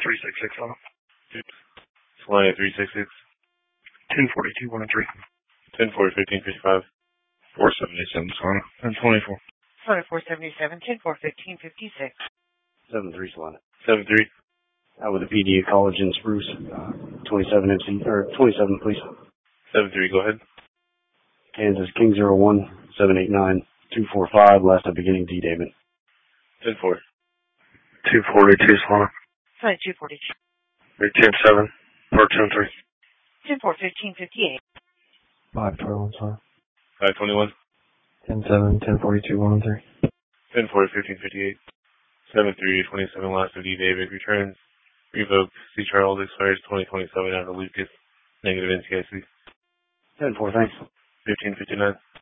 366 on it. Solana 366. 1042, 1 and 3. 1040, 1555. 477 Solana. 1024. Solana 477, 10-4, 1556. 7-3 Solana. 73. With the PDA College in Spruce. 27 MC, or 27 please. 73, go ahead. Kansas King 01, 789, 245, last at beginning D David. 10-4. 242 Solana. Solana 242. 10-7. Or 10-3. 10-4, 1558. 521 Solana. 521. 10-7, 1042, 1 and 3. 10-4, 1558. 73, 27, last of D David. Returns. Revoked. C. Charles expires 2027 out of Lucas. Negative NCIC. 10-4, thanks. 1559.